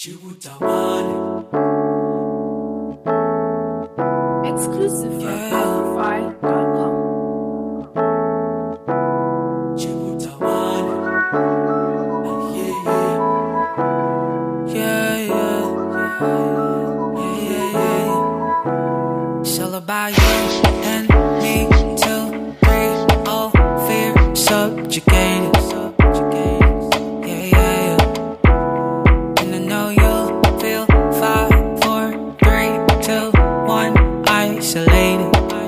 Exclusive from Amplify.com. It's all about you and me till 3. Oh, fear subjugated. And I know you'll feel 5, 4, 3, 2, 1. Isolated.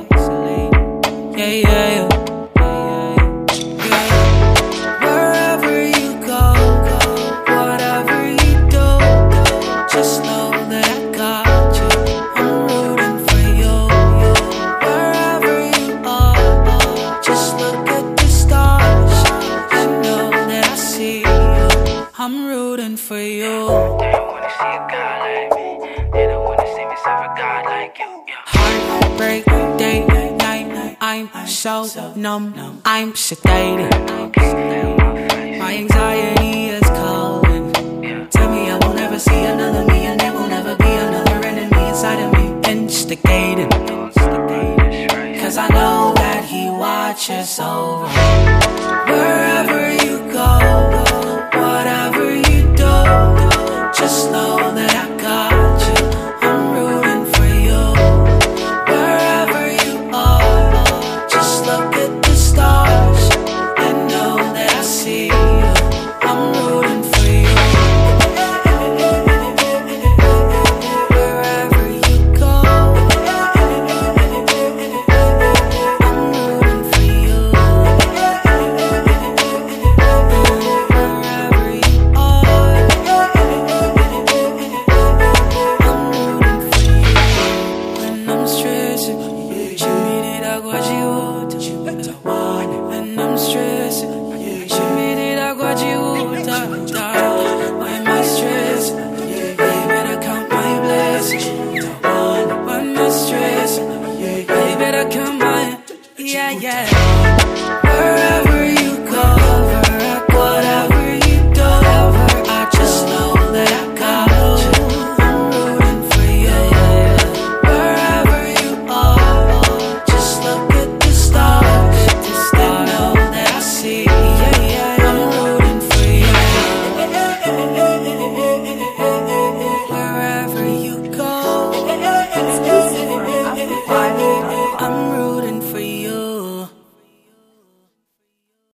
Wherever you go, whatever you do, just know that I got you. I'm rooting for you. Wherever you are, just look at the stars. You know that I see you. I'm rooting for you. They don't wanna see a guy like me. They don't wanna see me serve a God like you. Heartbreak, day, night. I'm so numb. I'm sedated. My anxiety is